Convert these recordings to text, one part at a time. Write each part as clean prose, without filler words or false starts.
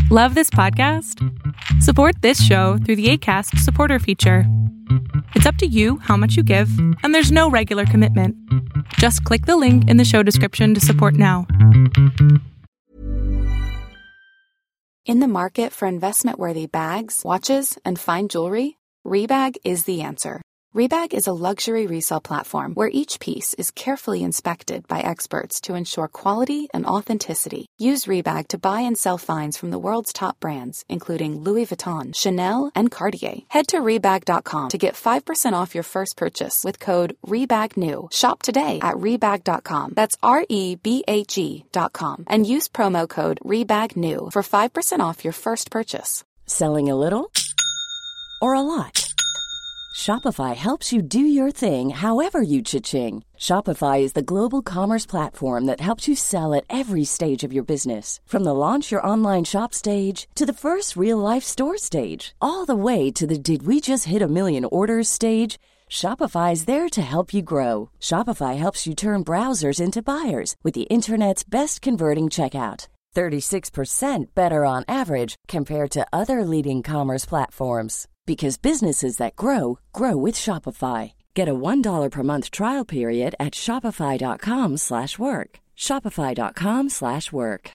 Love this podcast? Support this show through the Acast supporter feature. It's up to you how much you give, and there's no regular commitment. Just click the link in the show description to support now. In the market for investment-worthy bags, watches, and fine jewelry, Rebag is the answer. Rebag is a luxury resale platform where each piece is carefully inspected by experts to ensure quality and authenticity. Use Rebag to buy and sell finds from the world's top brands, including Louis Vuitton, Chanel, and Cartier. Head to Rebag.com to get 5% off your first purchase with code REBAGNEW. Shop today at Rebag.com. That's REBAG.com. And use promo code REBAGNEW for 5% off your first purchase. Selling a little or a lot? Shopify helps you do your thing however you cha-ching. Shopify is the global commerce platform that helps you sell at every stage of your business. From the launch your online shop stage to the first real-life store stage, all the way to the did we just hit a million orders stage. Shopify is there to help you grow. Shopify helps you turn browsers into buyers with the internet's best converting checkout. 36% better on average compared to other leading commerce platforms. Because businesses that grow, grow with Shopify. Get a $1 per month trial period at shopify.com/work. Shopify.com/work.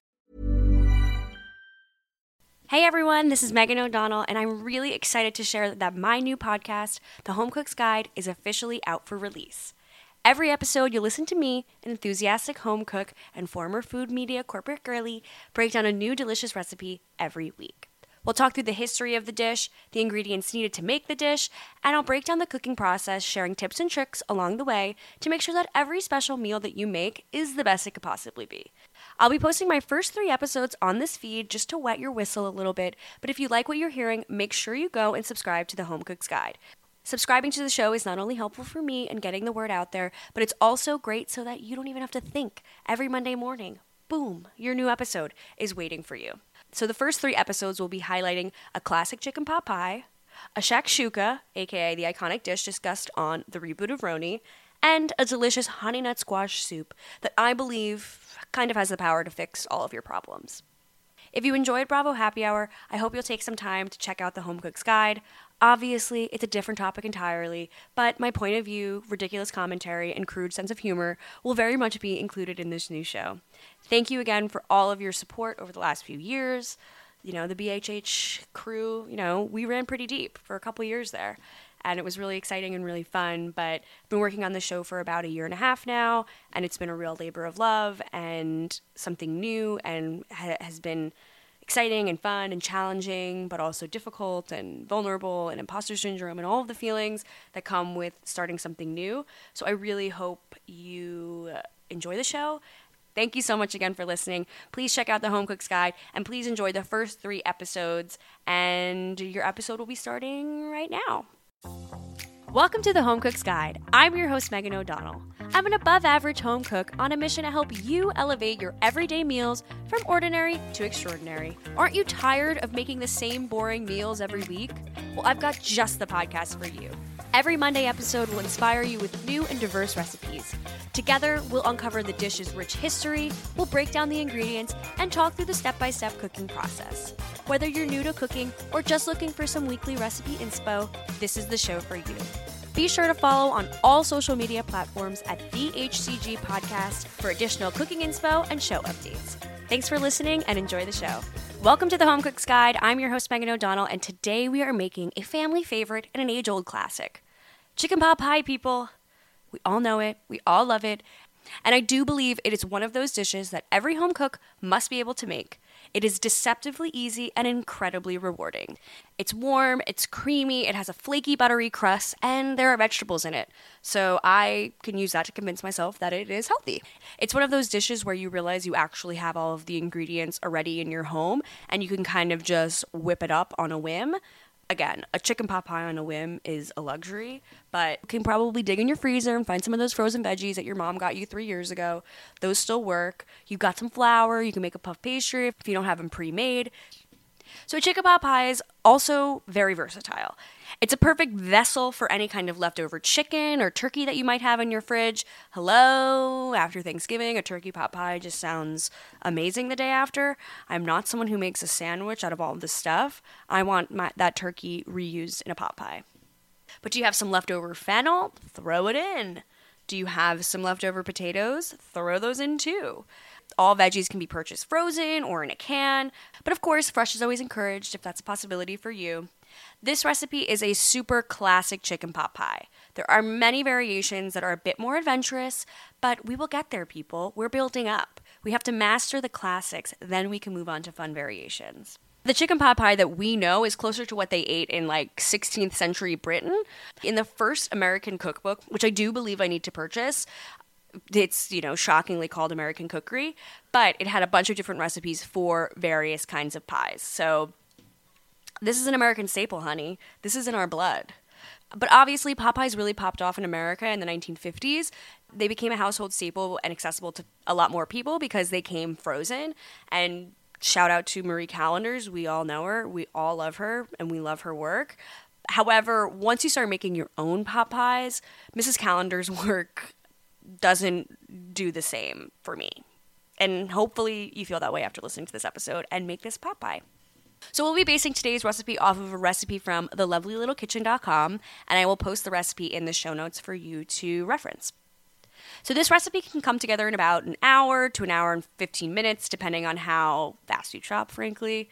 Hey everyone, this is Megan O'Donnell, and I'm really excited to share that my new podcast, The Home Cook's Guide, is officially out for release. Every episode, you'll listen to me, an enthusiastic home cook and former food media corporate girly, break down a new delicious recipe every week. We'll talk through the history of the dish, the ingredients needed to make the dish, and I'll break down the cooking process, sharing tips and tricks along the way to make sure that every special meal that you make is the best it could possibly be. I'll be posting my first 3 episodes on this feed just to wet your whistle a little bit, but if you like what you're hearing, make sure you go and subscribe to The Home Cook's Guide. Subscribing to the show is not only helpful for me and getting the word out there, but it's also great so that you don't even have to think. Every Monday morning, boom, your new episode is waiting for you. So the first 3 episodes will be highlighting a classic chicken pot pie, a shakshuka, aka the iconic dish discussed on the reboot of Roni, and a delicious honey nut squash soup that I believe kind of has the power to fix all of your problems. If you enjoyed Bravo Happy Hour, I hope you'll take some time to check out The Home Cook's Guide. Obviously, it's a different topic entirely, but my point of view, ridiculous commentary, and crude sense of humor will very much be included in this new show. Thank you again for all of your support over the last few years. You know, the BHH crew, we ran pretty deep for a couple years there, and it was really exciting and really fun, but I've been working on the show for about 1.5 years now, and it's been a real labor of love and something new, and has been exciting and fun and challenging, but also difficult and vulnerable and imposter syndrome and all of the feelings that come with starting something new. So I really hope you enjoy the show. Thank you so much again for listening. Please check out The Home Cook's Guide, and please enjoy the first 3 episodes, and your episode will be starting right now. Welcome to The Home Cook's Guide. I'm your host, Megan O'Donnell. I'm an above-average home cook on a mission to help you elevate your everyday meals from ordinary to extraordinary. Aren't you tired of making the same boring meals every week? Well, I've got just the podcast for you. Every Monday episode will inspire you with new and diverse recipes. Together, we'll uncover the dish's rich history, we'll break down the ingredients, and talk through the step-by-step cooking process. Whether you're new to cooking or just looking for some weekly recipe inspo, this is the show for you. Be sure to follow on all social media platforms at the HCG Podcast for additional cooking inspo and show updates. Thanks for listening and enjoy the show. Welcome to The Home Cook's Guide. I'm your host, Megan O'Donnell, and today we are making a family favorite and an age-old classic. Chicken pot pie, people. We all know it. We all love it. And I do believe it is one of those dishes that every home cook must be able to make. It is deceptively easy and incredibly rewarding. It's warm, it's creamy, it has a flaky, buttery crust, and there are vegetables in it. So I can use that to convince myself that it is healthy. It's one of those dishes where you realize you actually have all of the ingredients already in your home, and you can kind of just whip it up on a whim. Again, a chicken pot pie on a whim is a luxury, but you can probably dig in your freezer and find some of those frozen veggies that your mom got you 3 years ago. Those still work. You've got some flour. You can make a puff pastry if you don't have them pre-made. So a chicken pot pie is also very versatile. It's a perfect vessel for any kind of leftover chicken or turkey that you might have in your fridge. Hello, after Thanksgiving, a turkey pot pie just sounds amazing the day after. I'm not someone who makes a sandwich out of all of this stuff. I want that turkey reused in a pot pie. But do you have some leftover fennel? Throw it in. Do you have some leftover potatoes? Throw those in too. All veggies can be purchased frozen or in a can, but of course, fresh is always encouraged if that's a possibility for you. This recipe is a super classic chicken pot pie. There are many variations that are a bit more adventurous, but we will get there, people. We're building up. We have to master the classics, then we can move on to fun variations. The chicken pot pie that we know is closer to what they ate in like 16th century Britain. In the first American cookbook, which I do believe I need to purchase, it's, shockingly called American Cookery, but it had a bunch of different recipes for various kinds of pies. So this is an American staple, honey. This is in our blood. But obviously, pot pies really popped off in America in the 1950s. They became a household staple and accessible to a lot more people because they came frozen. And shout out to Marie Callender's. We all know her. We all love her, and we love her work. However, once you start making your own pot pies, Mrs. Callender's work doesn't do the same for me. And hopefully you feel that way after listening to this episode and make this pot pie. So we'll be basing today's recipe off of a recipe from thelovelylittlekitchen.com, and I will post the recipe in the show notes for you to reference. So this recipe can come together in about an hour to an hour and 15 minutes, depending on how fast you chop, frankly.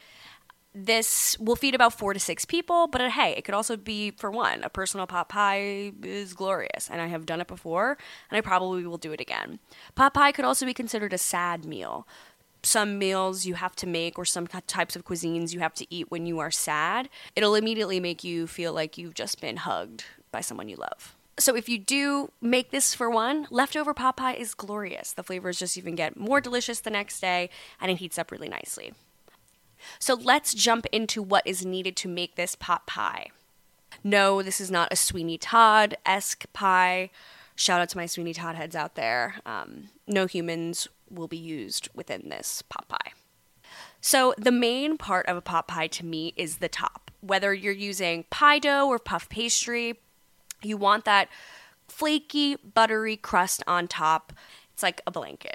This will feed about 4 to 6 people, but hey, it could also be for one. A personal pot pie is glorious, and I have done it before, and I probably will do it again. Pot pie could also be considered a sad meal. Some meals you have to make, or some types of cuisines you have to eat when you are sad, it'll immediately make you feel like you've just been hugged by someone you love. So if you do make this for one, leftover pot pie is glorious. The flavors just even get more delicious the next day, and it heats up really nicely. So let's jump into what is needed to make this pot pie. No, this is not a Sweeney Todd-esque pie. Shout out to my Sweeney Todd heads out there. No humans will be used within this pot pie. So the main part of a pot pie to me is the top. Whether you're using pie dough or puff pastry, you want that flaky, buttery crust on top. It's like a blanket.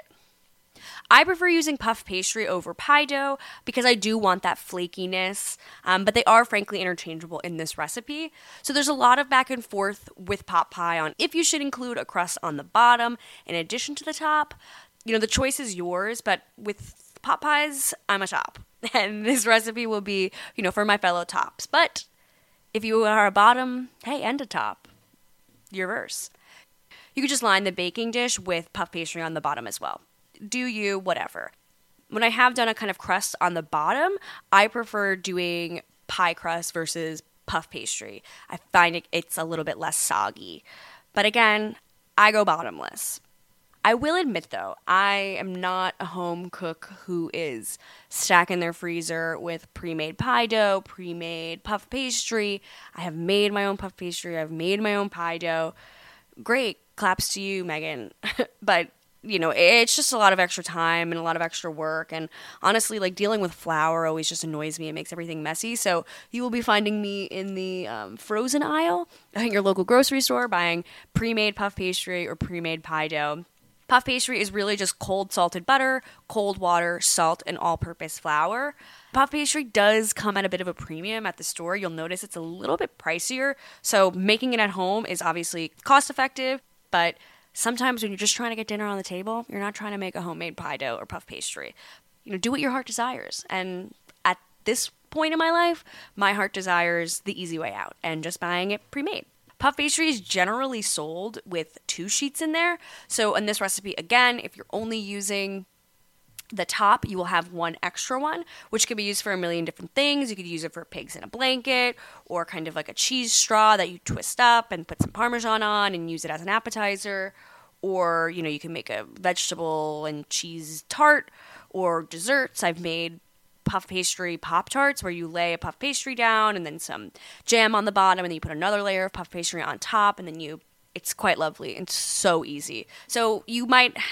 I prefer using puff pastry over pie dough because I do want that flakiness, but they are frankly interchangeable in this recipe. So there's a lot of back and forth with pot pie on if you should include a crust on the bottom in addition to the top. The choice is yours, but with pot pies, I'm a top. And this recipe will be, for my fellow tops. But if you are a bottom, hey, and a top, your verse. You could just line the baking dish with puff pastry on the bottom as well. Do you, whatever. When I have done a kind of crust on the bottom, I prefer doing pie crust versus puff pastry. I find it's a little bit less soggy. But again, I go bottomless. I will admit, though, I am not a home cook who is stacking their freezer with pre-made pie dough, pre-made puff pastry. I have made my own puff pastry. I've made my own pie dough. Great. Claps to you, Megan. But it's just a lot of extra time and a lot of extra work. And honestly, dealing with flour always just annoys me. It makes everything messy. So you will be finding me in the frozen aisle at your local grocery store buying pre-made puff pastry or pre-made pie dough. Puff pastry is really just cold salted butter, cold water, salt, and all-purpose flour. Puff pastry does come at a bit of a premium at the store. You'll notice it's a little bit pricier. So making it at home is obviously cost-effective, but sometimes when you're just trying to get dinner on the table, you're not trying to make a homemade pie dough or puff pastry. Do what your heart desires. And at this point in my life, my heart desires the easy way out and just buying it pre-made. Puff pastry is generally sold with 2 sheets in there. So in this recipe, again, if you're only using the top, you will have 1 extra one, which can be used for a million different things. You could use it for pigs in a blanket, or kind of like a cheese straw that you twist up and put some Parmesan on and use it as an appetizer. Or, you can make a vegetable and cheese tart or desserts. I've made puff pastry Pop-Tarts where you lay a puff pastry down and then some jam on the bottom, and then you put another layer of puff pastry on top, and then it's quite lovely and so easy. So you might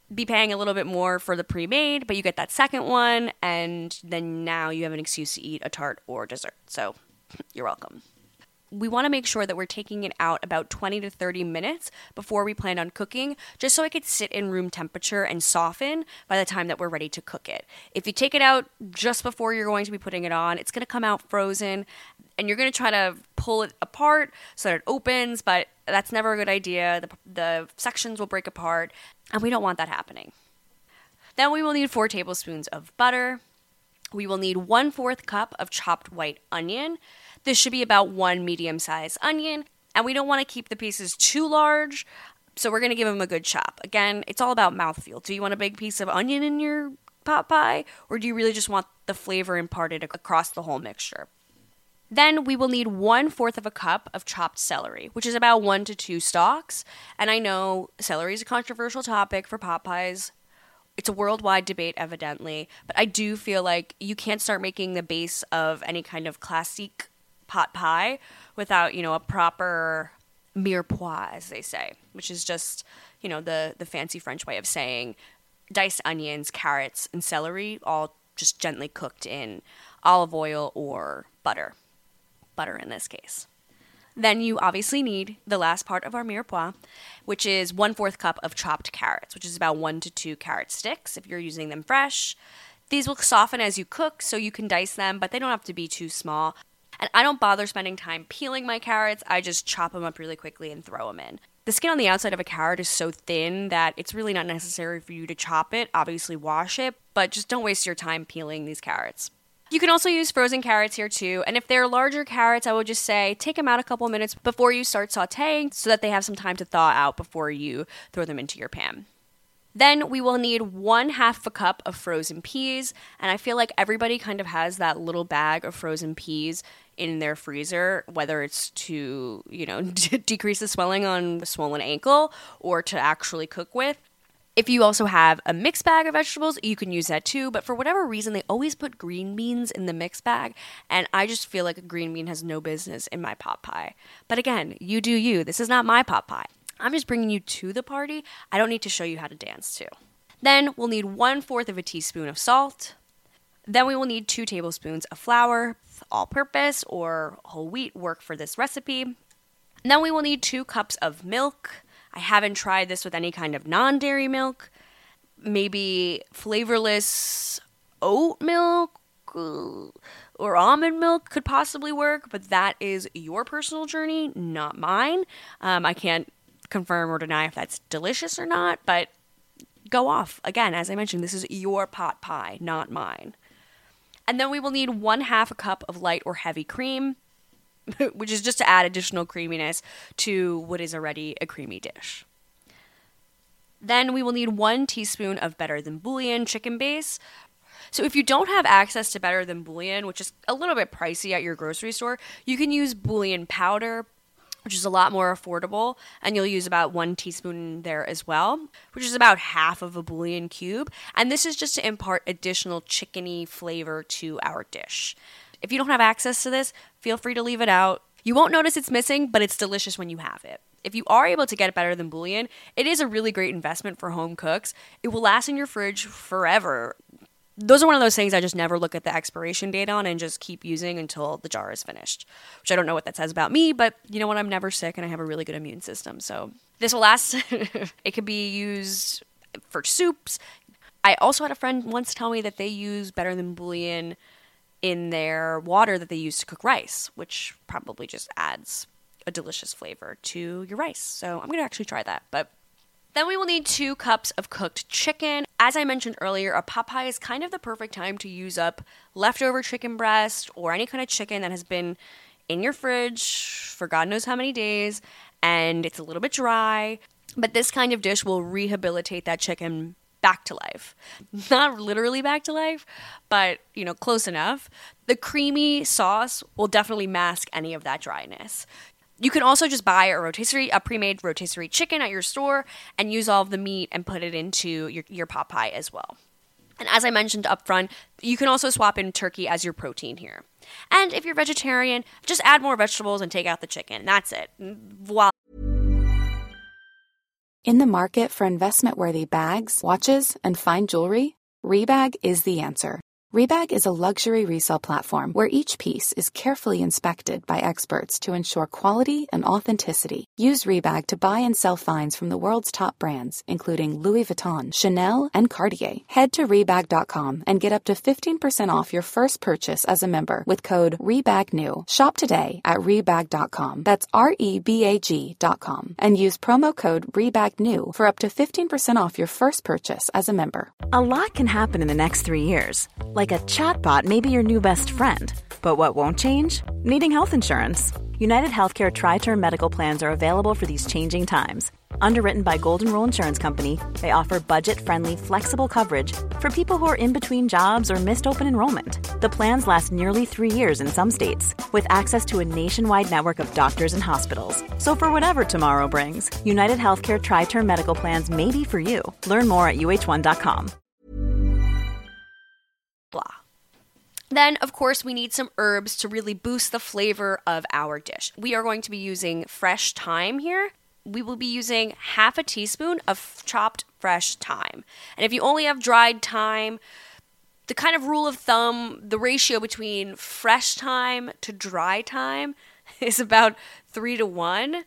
be paying a little bit more for the pre-made, but you get that second one, and then now you have an excuse to eat a tart or dessert. So you're welcome. We want to make sure that we're taking it out about 20 to 30 minutes before we plan on cooking, just so it could sit in room temperature and soften by the time that we're ready to cook it. If you take it out just before you're going to be putting it on, it's going to come out frozen, and you're going to try to pull it apart so that it opens, but that's never a good idea. The sections will break apart, and we don't want that happening. Then we will need 4 tablespoons of butter. We will need 1/4 cup of chopped white onion. This should be about 1 medium-sized onion, and we don't want to keep the pieces too large, so we're going to give them a good chop. Again, it's all about mouthfeel. Do you want a big piece of onion in your pot pie, or do you really just want the flavor imparted across the whole mixture? Then we will need 1/4 cup of chopped celery, which is about 1 to 2 stalks. And I know celery is a controversial topic for pot pies. It's a worldwide debate, evidently, but I do feel like you can't start making the base of any kind of classique pot pie without, a proper mirepoix, as they say, which is just, the fancy French way of saying diced onions, carrots, and celery, all just gently cooked in olive oil or butter. Butter in this case. Then you obviously need the last part of our mirepoix, which is 1/4 cup of chopped carrots, which is about 1 to 2 carrot sticks if you're using them fresh. These will soften as you cook, so you can dice them, but they don't have to be too small. And I don't bother spending time peeling my carrots. I just chop them up really quickly and throw them in. The skin on the outside of a carrot is so thin that it's really not necessary for you to chop it. Obviously wash it, but just don't waste your time peeling these carrots. You can also use frozen carrots here too, and if they're larger carrots, I would just say take them out a couple minutes before you start sauteing so that they have some time to thaw out before you throw them into your pan. Then we will need 1/2 cup of frozen peas, and I feel like everybody kind of has that little bag of frozen peas in their freezer, whether it's to, decrease the swelling on a swollen ankle or to actually cook with. If you also have a mixed bag of vegetables, you can use that too, but for whatever reason, they always put green beans in the mixed bag, and I just feel like a green bean has no business in my pot pie. But again, you do you. This is not my pot pie. I'm just bringing you to the party. I don't need to show you how to dance too. Then we'll need 1/4 teaspoon of salt. Then we will need 2 tablespoons of flour. All-purpose or whole wheat work for this recipe. And then we will need 2 cups of milk. I haven't tried this with any kind of non-dairy milk. Maybe flavorless oat milk or almond milk could possibly work, but that is your personal journey, not mine. I can't confirm or deny if that's delicious or not, but go off. Again, as I mentioned, this is your pot pie, not mine. And then we will need 1/2 cup of light or heavy cream, which is just to add additional creaminess to what is already a creamy dish. Then we will need 1 teaspoon of Better Than Bouillon chicken base. So if you don't have access to Better Than Bouillon, which is a little bit pricey at your grocery store, you can use bouillon powder, which is a lot more affordable, and you'll use about 1 teaspoon there as well, which is about half of a bouillon cube. And this is just to impart additional chickeny flavor to our dish. If you don't have access to this, feel free to leave it out. You won't notice it's missing, but it's delicious when you have it. If you are able to get Better Than Bouillon, it is a really great investment for home cooks. It will last in your fridge forever. Those are one of those things I just never look at the expiration date on and just keep using until the jar is finished, which I don't know what that says about me, but you know what? I'm never sick and I have a really good immune system. So this will last. It could be used for soups. I also had a friend once tell me that they use Better Than Bouillon in their water that they use to cook rice, which probably just adds a delicious flavor to your rice. So I'm going to actually try that. But then we will need 2 cups of cooked chicken. As I mentioned earlier, a pot pie is kind of the perfect time to use up leftover chicken breast or any kind of chicken that has been in your fridge for God knows how many days, and it's a little bit dry. But this kind of dish will rehabilitate that chicken back to life. Not literally back to life, but, close enough. The creamy sauce will definitely mask any of that dryness. You can also just buy a pre-made rotisserie chicken at your store and use all of the meat and put it into your pot pie as well. And as I mentioned up front, you can also swap in turkey as your protein here. And if you're vegetarian, just add more vegetables and take out the chicken. That's it. Voila. In the market for investment-worthy bags, watches, and fine jewelry, Rebag is the answer. Rebag is a luxury resale platform where each piece is carefully inspected by experts to ensure quality and authenticity. Use Rebag to buy and sell finds from the world's top brands, including Louis Vuitton, Chanel, and Cartier. Head to Rebag.com and get up to 15% off your first purchase as a member with code REBAGNEW. Shop today at Rebag.com. That's REBAG.com. And use promo code REBAGNEW for up to 15% off your first purchase as a member. A lot can happen in the next 3 years. Like a chatbot may be your new best friend. But what won't change? Needing health insurance. United Healthcare Tri-Term Medical Plans are available for these changing times. Underwritten by Golden Rule Insurance Company, they offer budget-friendly, flexible coverage for people who are in between jobs or missed open enrollment. The plans last nearly 3 years in some states, with access to a nationwide network of doctors and hospitals. So for whatever tomorrow brings, United Healthcare Tri-Term Medical Plans may be for you. Learn more at uh1.com. Blah. Then, of course, we need some herbs to really boost the flavor of our dish. We are going to be using fresh thyme here. We will be using half a teaspoon of chopped fresh thyme. And if you only have dried thyme, the kind of rule of thumb, the ratio between fresh thyme to dry thyme is about 3-to-1.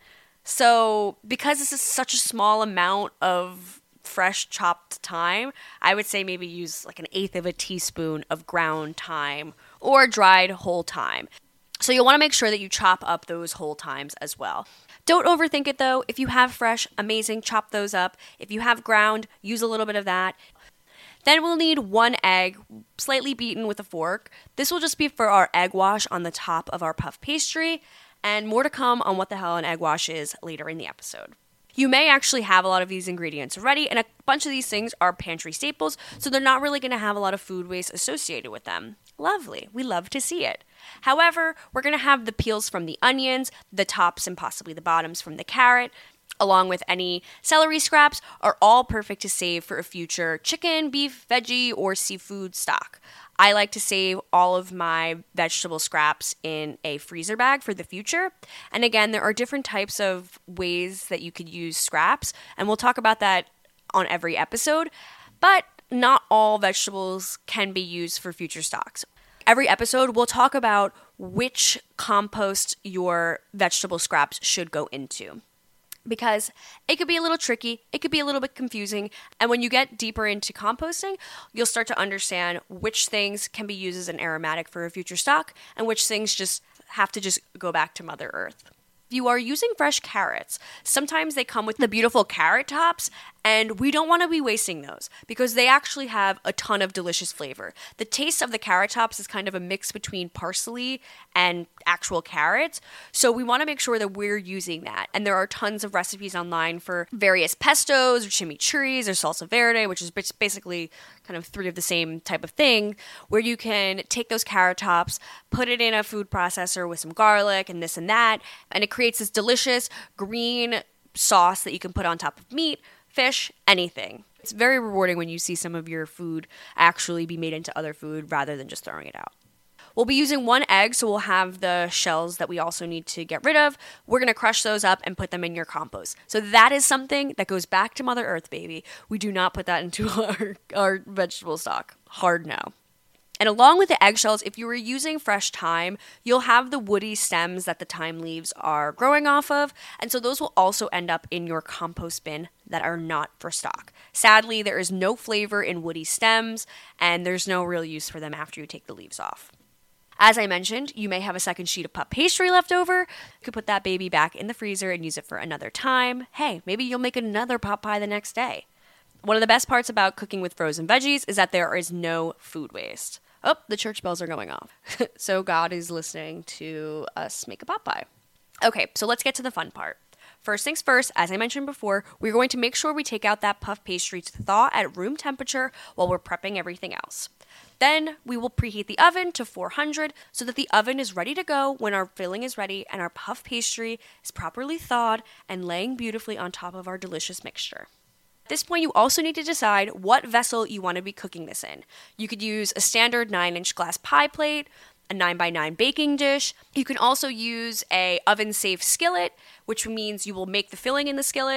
So because this is such a small amount of fresh chopped thyme, I would say maybe use like 1/8 of a teaspoon of ground thyme or dried whole thyme. So you'll want to make sure that you chop up those whole thymes as well. Don't overthink it though. If you have fresh, amazing, chop those up. If you have ground, use a little bit of that. Then we'll need 1 egg, slightly beaten with a fork. This will just be for our egg wash on the top of our puff pastry, and more to come on what the hell an egg wash is later in the episode. You may actually have a lot of these ingredients already, and a bunch of these things are pantry staples, so they're not really going to have a lot of food waste associated with them. Lovely. We love to see it. However, we're going to have the peels from the onions, the tops and possibly the bottoms from the carrot, along with any celery scraps, are all perfect to save for a future chicken, beef, veggie, or seafood stock. I like to save all of my vegetable scraps in a freezer bag for the future. And again, there are different types of ways that you could use scraps, and we'll talk about that on every episode. But not all vegetables can be used for future stocks. Every episode, we'll talk about which compost your vegetable scraps should go into, because it could be a little tricky, it could be a little bit confusing, and when you get deeper into composting, you'll start to understand which things can be used as an aromatic for a future stock, and which things just have to just go back to Mother Earth. If you are using fresh carrots, sometimes they come with the beautiful carrot tops, and we don't want to be wasting those because they actually have a ton of delicious flavor. The taste of the carrot tops is kind of a mix between parsley and actual carrots, so we want to make sure that we're using that. And there are tons of recipes online for various pestos or chimichurris or salsa verde, which is basically kind of 3 of the same type of thing, where you can take those carrot tops, put it in a food processor with some garlic and this and that, and it creates this delicious green sauce that you can put on top of meat, fish, anything. It's very rewarding when you see some of your food actually be made into other food rather than just throwing it out. We'll be using 1 egg, so we'll have the shells that we also need to get rid of. We're going to crush those up and put them in your compost. So that is something that goes back to Mother Earth, baby. We do not put that into our vegetable stock. Hard no. And along with the eggshells, if you were using fresh thyme, you'll have the woody stems that the thyme leaves are growing off of, and so those will also end up in your compost bin that are not for stock. Sadly, there is no flavor in woody stems, and there's no real use for them after you take the leaves off. As I mentioned, you may have a second sheet of puff pastry left over. You could put that baby back in the freezer and use it for another time. Hey, maybe you'll make another pot pie the next day. One of the best parts about cooking with frozen veggies is that there is no food waste. Oh, the church bells are going off. So God is listening to us make a pot pie. Okay, so let's get to the fun part. First things first, as I mentioned before, we're going to make sure we take out that puff pastry to thaw at room temperature while we're prepping everything else. Then we will preheat the oven to 400 so that the oven is ready to go when our filling is ready and our puff pastry is properly thawed and laying beautifully on top of our delicious mixture. At this point, you also need to decide what vessel you want to be cooking this in. You could use a standard 9-inch glass pie plate, a 9x9 baking dish. You can also use a oven-safe skillet, which means you will make the filling in the skillet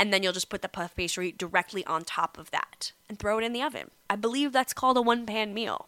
and then you'll just put the puff pastry directly on top of that and throw it in the oven. I believe that's called a one-pan meal.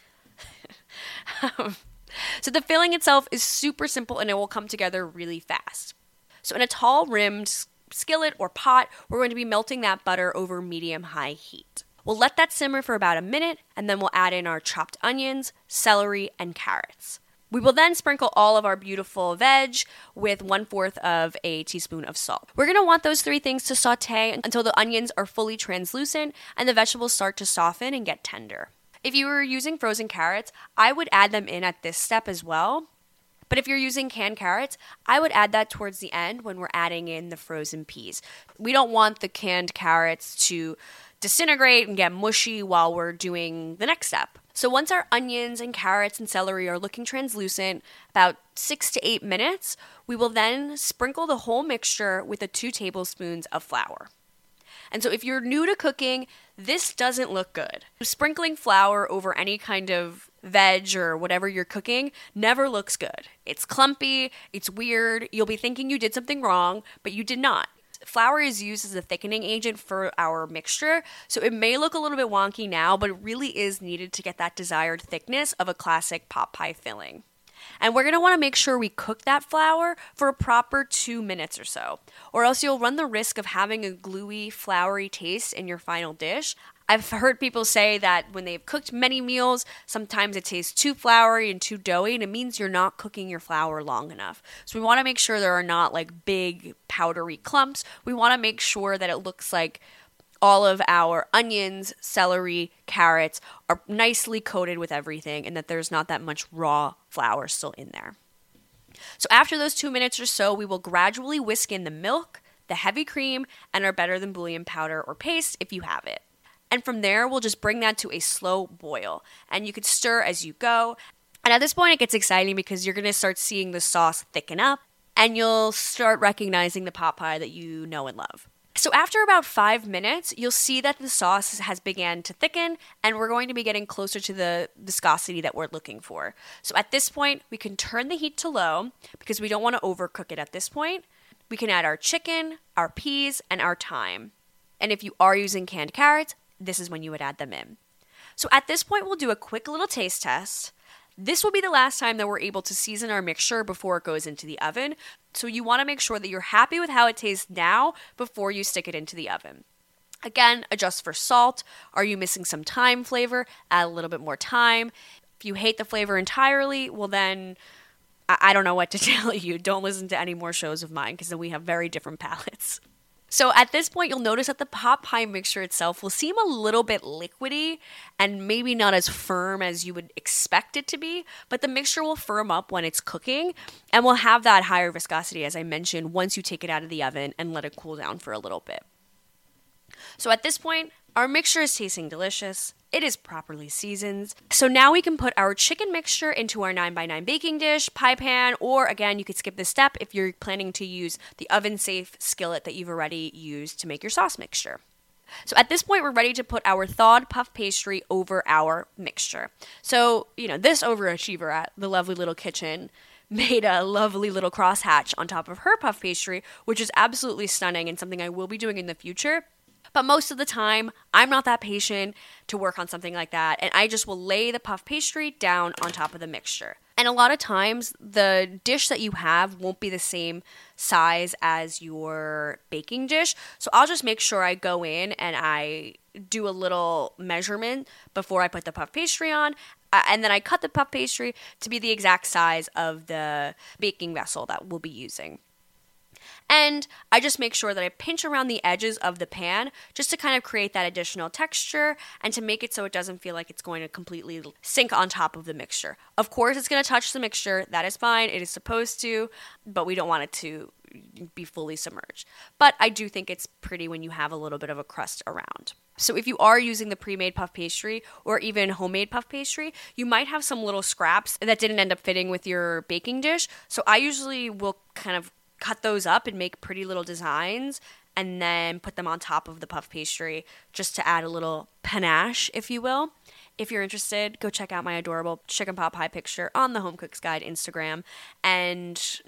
So the filling itself is super simple and it will come together really fast. So in a tall rimmed skillet or pot, we're going to be melting that butter over medium-high heat. We'll let that simmer for about a minute, and then we'll add in our chopped onions, celery, and carrots. We will then sprinkle all of our beautiful veg with 1/4 of a teaspoon of salt. We're going to want those 3 things to saute until the onions are fully translucent and the vegetables start to soften and get tender. If you were using frozen carrots, I would add them in at this step as well. But if you're using canned carrots, I would add that towards the end when we're adding in the frozen peas. We don't want the canned carrots to disintegrate and get mushy while we're doing the next step. So once our onions and carrots and celery are looking translucent, about 6 to 8 minutes, we will then sprinkle the whole mixture with 2 tablespoons of flour. And so if you're new to cooking, this doesn't look good. Sprinkling flour over any kind of veg or whatever you're cooking never looks good. It's clumpy, it's weird, you'll be thinking you did something wrong, but you did not. Flour is used as a thickening agent for our mixture, so it may look a little bit wonky now, but it really is needed to get that desired thickness of a classic pot pie filling. And we're going to want to make sure we cook that flour for a proper 2 minutes or so, or else you'll run the risk of having a gluey, floury taste in your final dish. I've heard people say that when they've cooked many meals, sometimes it tastes too floury and too doughy, and it means you're not cooking your flour long enough. So we want to make sure there are not like big powdery clumps. We want to make sure that it looks like all of our onions, celery, carrots are nicely coated with everything and that there's not that much raw flour still in there. So after those 2 minutes or so, we will gradually whisk in the milk, the heavy cream, and our better than bouillon powder or paste if you have it. And from there, we'll just bring that to a slow boil. And you could stir as you go. And at this point, it gets exciting because you're going to start seeing the sauce thicken up and you'll start recognizing the pot pie that you know and love. So after about 5 minutes, you'll see that the sauce has begun to thicken and we're going to be getting closer to the viscosity that we're looking for. So at this point, we can turn the heat to low because we don't want to overcook it at this point. We can add our chicken, our peas, and our thyme. And if you are using canned carrots, this is when you would add them in. So at this point, we'll do a quick little taste test. This will be the last time that we're able to season our mixture before it goes into the oven. So you want to make sure that you're happy with how it tastes now before you stick it into the oven. Again, adjust for salt. Are you missing some thyme flavor? Add a little bit more thyme. If you hate the flavor entirely, well then, I don't know what to tell you. Don't listen to any more shows of mine because then we have very different palates. So at this point, you'll notice that the pot pie mixture itself will seem a little bit liquidy and maybe not as firm as you would expect it to be, but the mixture will firm up when it's cooking and will have that higher viscosity, as I mentioned, once you take it out of the oven and let it cool down for a little bit. So at this point, our mixture is tasting delicious. It is properly seasoned. So now we can put our chicken mixture into our 9x9 baking dish, pie pan, or again, you could skip this step if you're planning to use the oven-safe skillet that you've already used to make your sauce mixture. So at this point, we're ready to put our thawed puff pastry over our mixture. So, this overachiever at the lovely little kitchen made a lovely little crosshatch on top of her puff pastry, which is absolutely stunning and something I will be doing in the future. But most of the time, I'm not that patient to work on something like that, and I just will lay the puff pastry down on top of the mixture. And a lot of times, the dish that you have won't be the same size as your baking dish, so I'll just make sure I go in and I do a little measurement before I put the puff pastry on, and then I cut the puff pastry to be the exact size of the baking vessel that we'll be using. And I just make sure that I pinch around the edges of the pan just to kind of create that additional texture and to make it so it doesn't feel like it's going to completely sink on top of the mixture. Of course, it's going to touch the mixture. That is fine. It is supposed to, but we don't want it to be fully submerged. But I do think it's pretty when you have a little bit of a crust around. So if you are using the pre-made puff pastry or even homemade puff pastry, you might have some little scraps that didn't end up fitting with your baking dish. So I usually will kind of cut those up and make pretty little designs and then put them on top of the puff pastry just to add a little panache, if you will. If you're interested, go check out my adorable chicken pot pie picture on the Home Cooks Guide Instagram and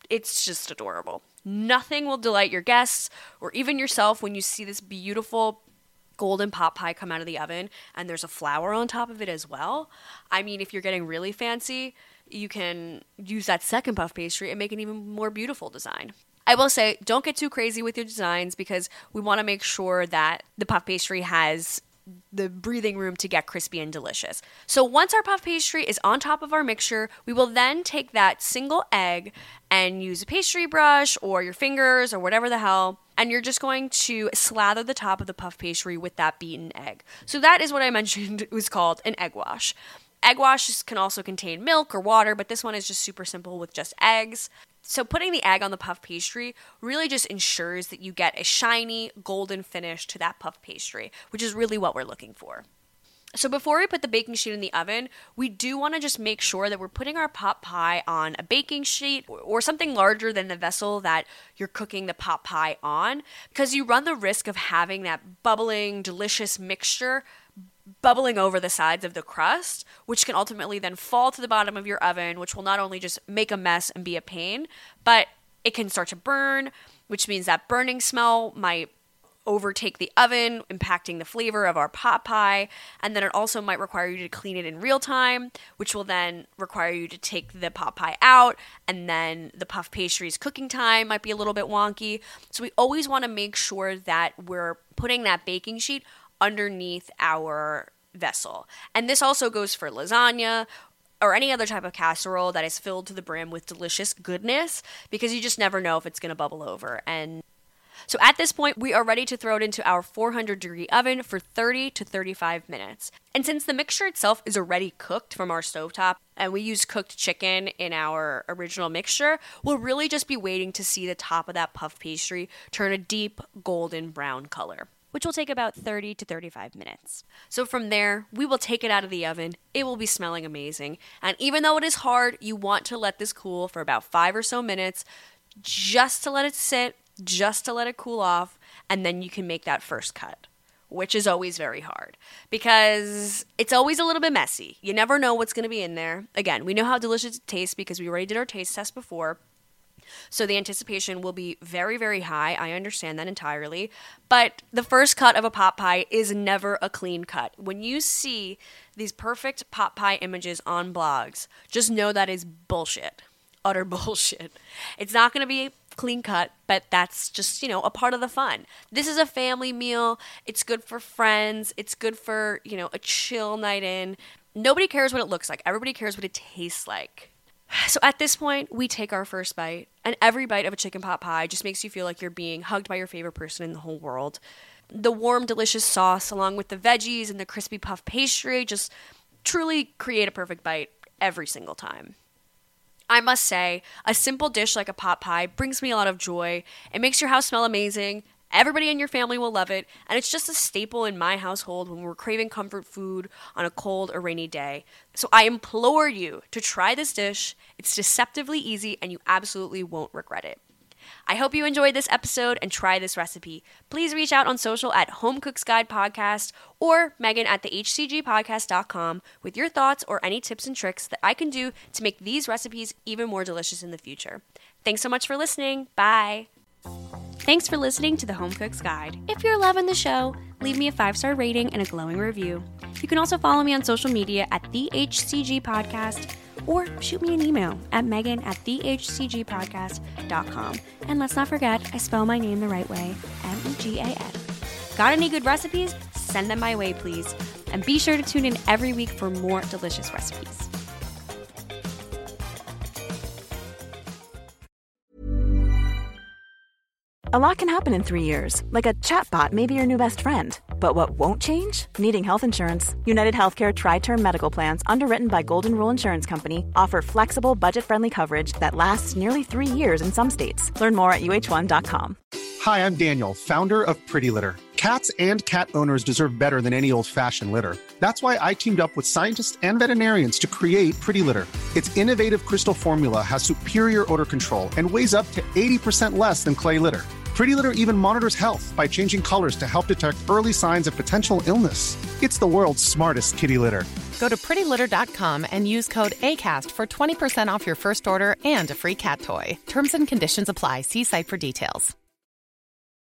It's just adorable. Nothing will delight your guests or even yourself when you see this beautiful golden pot pie come out of the oven and there's a flower on top of it as well. I mean, if you're getting really fancy, you can use that second puff pastry and make an even more beautiful design. I will say, don't get too crazy with your designs because we want to make sure that the puff pastry has the breathing room to get crispy and delicious. So once our puff pastry is on top of our mixture, we will then take that single egg and use a pastry brush or your fingers or whatever the hell, and you're just going to slather the top of the puff pastry with that beaten egg. So that is what I mentioned was called an egg wash. Egg washes can also contain milk or water, but this one is just super simple with just eggs. So putting the egg on the puff pastry really just ensures that you get a shiny golden finish to that puff pastry, which is really what we're looking for. So before we put the baking sheet in the oven, we do want to just make sure that we're putting our pot pie on a baking sheet or something larger than the vessel that you're cooking the pot pie on, because you run the risk of having that bubbling, delicious mixture bubbling over the sides of the crust, which can ultimately then fall to the bottom of your oven, which will not only just make a mess and be a pain, but it can start to burn, which means that burning smell might overtake the oven, impacting the flavor of our pot pie. And then it also might require you to clean it in real time, which will then require you to take the pot pie out. And then the puff pastry's cooking time might be a little bit wonky. So we always want to make sure that we're putting that baking sheet underneath our vessel. And this also goes for lasagna or any other type of casserole that is filled to the brim with delicious goodness, because you just never know if it's going to bubble over. And so at this point, we are ready to throw it into our 400-degree oven for 30 to 35 minutes. And since the mixture itself is already cooked from our stovetop, and we use cooked chicken in our original mixture, we'll really just be waiting to see the top of that puff pastry turn a deep golden brown color, which will take about 30 to 35 minutes. So from there, we will take it out of the oven. It will be smelling amazing. And even though it is hard, you want to let this cool for about 5 or so minutes, just to let it sit, just to let it cool off, and then you can make that first cut, which is always very hard because it's always a little bit messy. You never know what's going to be in there. Again, we know how delicious it tastes because we already did our taste test before. So the anticipation will be very, very high. I understand that entirely. But the first cut of a pot pie is never a clean cut. When you see these perfect pot pie images on blogs, just know that is bullshit. Utter bullshit. It's not going to be clean cut, but that's just, a part of the fun. This is a family meal. It's good for friends. It's good for, a chill night in. Nobody cares what it looks like. Everybody cares what it tastes like. So at this point, we take our first bite, and every bite of a chicken pot pie just makes you feel like you're being hugged by your favorite person in the whole world. The warm, delicious sauce, along with the veggies and the crispy puff pastry, just truly create a perfect bite every single time. I must say, a simple dish like a pot pie brings me a lot of joy. It makes your house smell amazing. Everybody in your family will love it, and it's just a staple in my household when we're craving comfort food on a cold or rainy day. So I implore you to try this dish. It's deceptively easy, and you absolutely won't regret it. I hope you enjoyed this episode and try this recipe. Please reach out on social at Home Cooks Guide Podcast or Megan at thehcgpodcast.com with your thoughts or any tips and tricks that I can do to make these recipes even more delicious in the future. Thanks so much for listening. Bye. Thanks for listening to the Home Cooks Guide. If you're loving the show, leave me a 5-star rating and a glowing review. You can also follow me on social media at TheHCG Podcast or shoot me an email at megan@thehcgpodcast.com. And let's not forget, I spell my name the right way, Megan. Got any good recipes? Send them my way, please. And be sure to tune in every week for more delicious recipes. A lot can happen in 3 years, like a chatbot may be your new best friend. But what won't change? Needing health insurance. United Healthcare Tri-Term Medical Plans, underwritten by Golden Rule Insurance Company, offer flexible, budget-friendly coverage that lasts nearly 3 years in some states. Learn more at UH1.com. Hi, I'm Daniel, founder of Pretty Litter. Cats and cat owners deserve better than any old-fashioned litter. That's why I teamed up with scientists and veterinarians to create Pretty Litter. Its innovative crystal formula has superior odor control and weighs up to 80% less than clay litter. Pretty Litter even monitors health by changing colors to help detect early signs of potential illness. It's the world's smartest kitty litter. Go to prettylitter.com and use code ACAST for 20% off your first order and a free cat toy. Terms and conditions apply. See site for details.